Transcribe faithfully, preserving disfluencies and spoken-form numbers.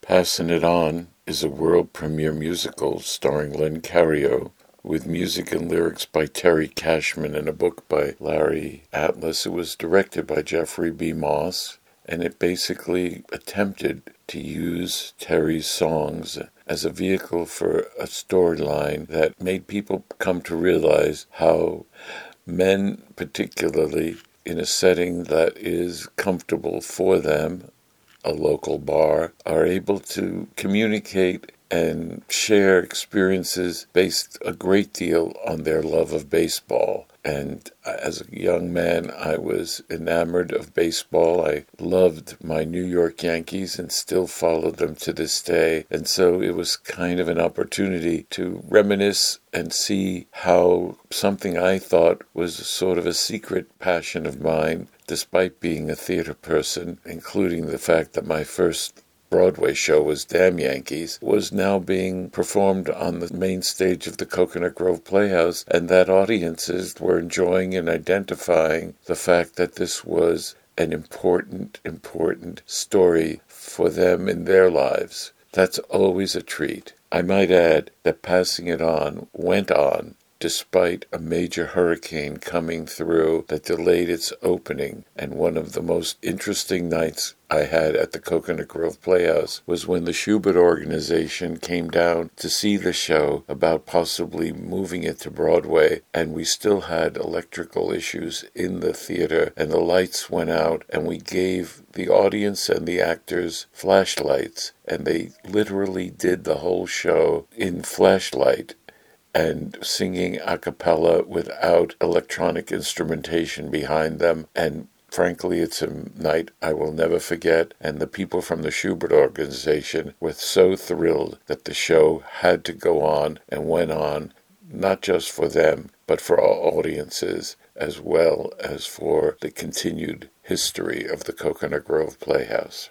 Passin' It On is a world premiere musical starring Len Cariou, with music and lyrics by Terry Cashman and a book by Larry Atlas. It was directed by Jeffrey B. Moss, and it basically attempted to use Terry's songs as a vehicle for a storyline that made people come to realize how men, particularly in a setting that is comfortable for them, a local bar, are able to communicate and share experiences based a great deal on their love of baseball. And as a young man, I was enamored of baseball. I loved my New York Yankees and still follow them to this day. And so it was kind of an opportunity to reminisce and see how something I thought was sort of a secret passion of mine, despite being a theater person, including the fact that my first Broadway show was Damn Yankees, was now being performed on the main stage of the Coconut Grove Playhouse, and that audiences were enjoying and identifying the fact that this was an important, important story for them in their lives. That's always a treat. I might add that Passin' It On went on despite a major hurricane coming through that delayed its opening, and one of the most interesting nights I had at the Coconut Grove Playhouse was when the Shubert organization came down to see the show about possibly moving it to Broadway, and we still had electrical issues in the theater, and the lights went out, and we gave the audience and the actors flashlights, and they literally did the whole show in flashlight and singing a cappella without electronic instrumentation behind them. And frankly, it's a night I will never forget, and the people from the Shubert organization were so thrilled that the show had to go on and went on, not just for them, but for our audiences, as well as for the continued history of the Coconut Grove Playhouse.